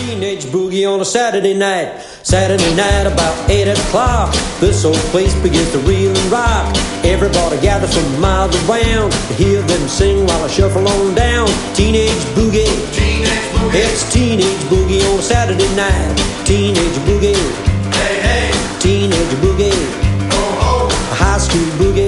Teenage boogie on a Saturday night. Saturday night about 8 o'clock. This old place begins to reel and rock. Everybody gathers from miles around to hear them sing while I shuffle on down. Teenage boogie. Teenage boogie. It's teenage boogie on a Saturday night. Teenage boogie. Hey, hey. Teenage boogie. Oh, oh. A high school boogie.